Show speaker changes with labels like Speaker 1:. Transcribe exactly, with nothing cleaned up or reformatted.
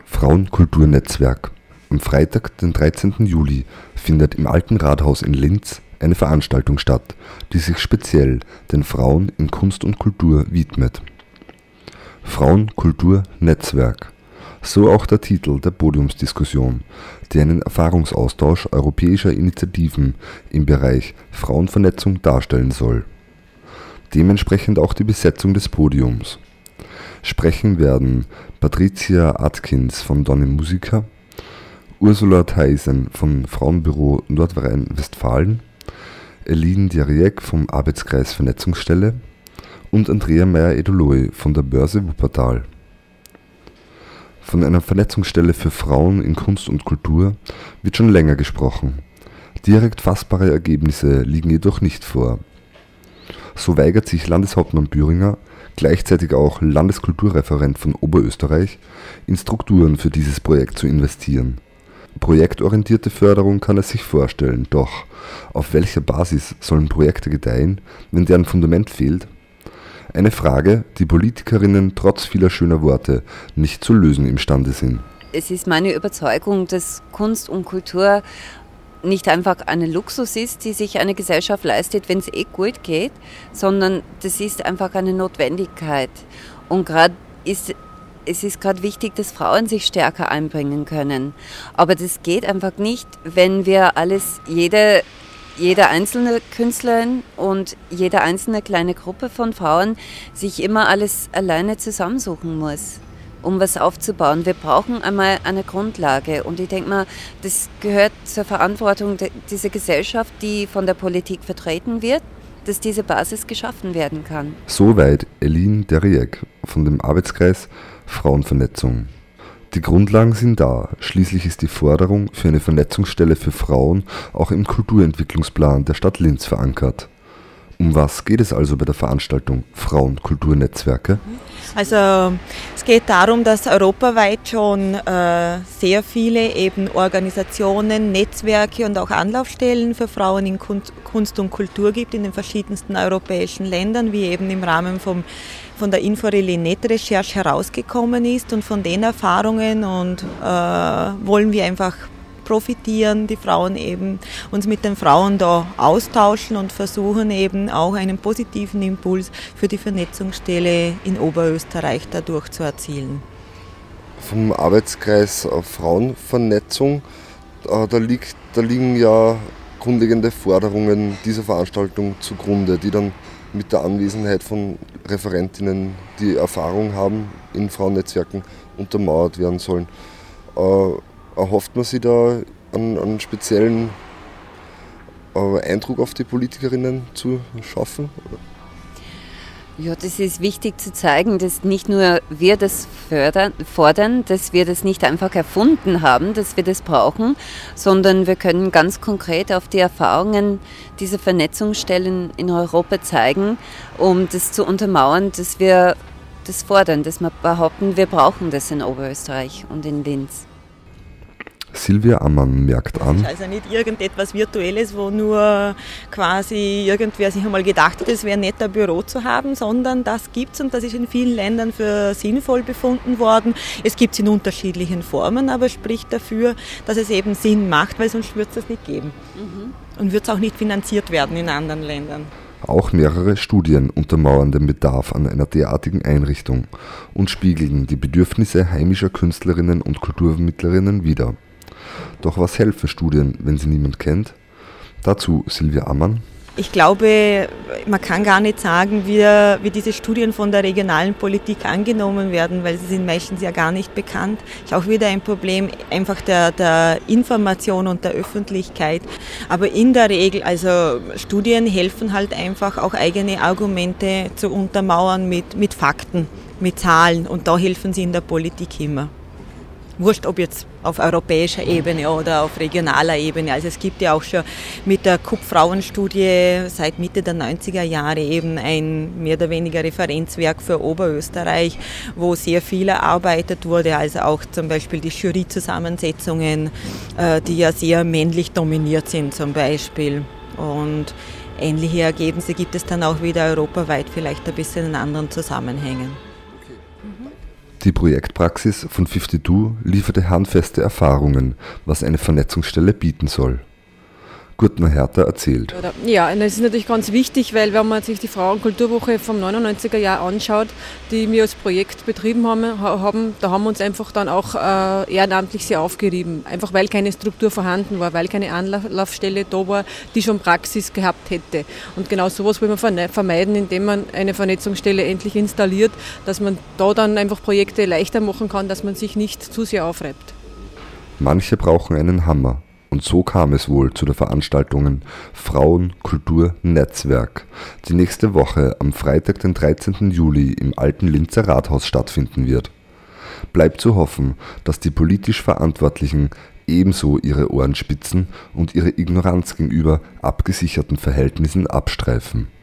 Speaker 1: Frauenkulturnetzwerk. Am Freitag, den dreizehnten Juli, findet im Alten Rathaus in Linz eine Veranstaltung statt, die sich speziell den Frauen in Kunst und Kultur widmet. Frauenkulturnetzwerk. So auch der Titel der Podiumsdiskussion, die einen Erfahrungsaustausch europäischer Initiativen im Bereich Frauenvernetzung darstellen soll. Dementsprechend auch die Besetzung des Podiums. Sprechen werden Patricia Atkins von Donne Musica, Ursula Theisen vom Frauenbüro Nordrhein-Westfalen, Eline Deriek vom Arbeitskreis Vernetzungsstelle und Andrea Meyer-Edoloy von der Börse Wuppertal. Von einer Vernetzungsstelle für Frauen in Kunst und Kultur wird schon länger gesprochen. Direkt fassbare Ergebnisse liegen jedoch nicht vor. So weigert sich Landeshauptmann Büringer, gleichzeitig auch Landeskulturreferent von Oberösterreich, in Strukturen für dieses Projekt zu investieren. Projektorientierte Förderung kann er sich vorstellen, doch auf welcher Basis sollen Projekte gedeihen, wenn deren Fundament fehlt? Eine Frage, die Politikerinnen trotz vieler schöner Worte nicht zu lösen imstande sind.
Speaker 2: Es ist meine Überzeugung, dass Kunst und Kultur nicht einfach ein Luxus ist, die sich eine Gesellschaft leistet, wenn es eh gut geht, sondern das ist einfach eine Notwendigkeit. Und gerade ist es ist gerade wichtig, dass Frauen sich stärker einbringen können. Aber das geht einfach nicht, wenn wir alles, jede, jede einzelne Künstlerin und jede einzelne kleine Gruppe von Frauen sich immer alles alleine zusammensuchen muss, um was aufzubauen. Wir brauchen einmal eine Grundlage. Und ich denke mal, das gehört zur Verantwortung dieser Gesellschaft, die von der Politik vertreten wird, dass diese Basis geschaffen werden kann.
Speaker 1: Soweit Eline Deriek von dem Arbeitskreis Frauenvernetzung. Die Grundlagen sind da, schließlich ist die Forderung für eine Vernetzungsstelle für Frauen auch im Kulturentwicklungsplan der Stadt Linz verankert. Um was geht es also bei der Veranstaltung Frauenkulturnetzwerke?
Speaker 3: Also es geht darum, dass europaweit schon äh, sehr viele eben Organisationen, Netzwerke und auch Anlaufstellen für Frauen in Kunst und Kultur gibt in den verschiedensten europäischen Ländern, wie eben im Rahmen vom, von der Info-Relinet-Recherche herausgekommen ist. Und von den Erfahrungen und äh, wollen wir einfach profitieren, die Frauen eben, uns mit den Frauen da austauschen und versuchen eben auch einen positiven Impuls für die Vernetzungsstelle in Oberösterreich dadurch zu erzielen.
Speaker 1: Vom Arbeitskreis Frauenvernetzung, da, liegt, da liegen ja grundlegende Forderungen dieser Veranstaltung zugrunde, die dann mit der Anwesenheit von Referentinnen, die Erfahrung haben in Frauennetzwerken, untermauert werden sollen. Erhofft man sich da einen, einen speziellen äh, Eindruck auf die Politikerinnen zu schaffen?
Speaker 2: Ja, das ist wichtig zu zeigen, dass nicht nur wir das fördern, fordern, dass wir das nicht einfach erfunden haben, dass wir das brauchen, sondern wir können ganz konkret auf die Erfahrungen dieser Vernetzungsstellen in Europa zeigen, um das zu untermauern, dass wir das fordern, dass wir behaupten, wir brauchen das in Oberösterreich und in Linz.
Speaker 1: Silvia Ammann merkt an.
Speaker 3: Also nicht irgendetwas Virtuelles, wo nur quasi irgendwer sich einmal gedacht hat, es wäre nett, ein Büro zu haben, sondern das gibt es und das ist in vielen Ländern für sinnvoll befunden worden. Es gibt es in unterschiedlichen Formen, aber spricht dafür, dass es eben Sinn macht, weil sonst würde es das nicht geben. Mhm. Und wird es auch nicht finanziert werden in anderen Ländern.
Speaker 1: Auch mehrere Studien untermauern den Bedarf an einer derartigen Einrichtung und spiegeln die Bedürfnisse heimischer Künstlerinnen und Kulturvermittlerinnen wider. Doch was helfen Studien, wenn sie niemand kennt? Dazu Silvia Ammann.
Speaker 3: Ich glaube, man kann gar nicht sagen, wie, wie diese Studien von der regionalen Politik angenommen werden, weil sie sind meistens ja gar nicht bekannt. Ist auch wieder ein Problem einfach der, der Information und der Öffentlichkeit. Aber in der Regel, also Studien helfen halt einfach auch eigene Argumente zu untermauern mit, mit Fakten, mit Zahlen und da helfen sie in der Politik immer. Wurscht, ob jetzt auf europäischer Ebene oder auf regionaler Ebene. Also es gibt ja auch schon mit der K U P-Frauenstudie seit Mitte der neunziger Jahre eben ein mehr oder weniger Referenzwerk für Oberösterreich, wo sehr viel erarbeitet wurde. Also auch zum Beispiel die Juryzusammensetzungen, die ja sehr männlich dominiert sind zum Beispiel. Und ähnliche Ergebnisse gibt es dann auch wieder europaweit, vielleicht ein bisschen in anderen Zusammenhängen.
Speaker 1: Die Die Projektpraxis von fünfundfünfzig lieferte handfeste Erfahrungen, was eine Vernetzungsstelle bieten soll. Gurtner Hertha erzählt.
Speaker 4: Ja, das ist natürlich ganz wichtig, weil wenn man sich die Frauenkulturwoche vom neunundneunziger Jahr anschaut, die wir als Projekt betrieben haben, haben da haben wir uns einfach dann auch äh, ehrenamtlich sehr aufgerieben. Einfach weil keine Struktur vorhanden war, weil keine Anlaufstelle da war, die schon Praxis gehabt hätte. Und genau sowas will man vermeiden, indem man eine Vernetzungsstelle endlich installiert, dass man da dann einfach Projekte leichter machen kann, dass man sich nicht zu sehr aufreibt.
Speaker 1: Manche brauchen einen Hammer. Und so kam es wohl zu der Veranstaltung Frauen Kultur Netzwerk, die nächste Woche am Freitag, den dreizehnten Juli im alten Linzer Rathaus stattfinden wird. Bleibt zu hoffen, dass die politisch Verantwortlichen ebenso ihre Ohren spitzen und ihre Ignoranz gegenüber abgesicherten Verhältnissen abstreifen.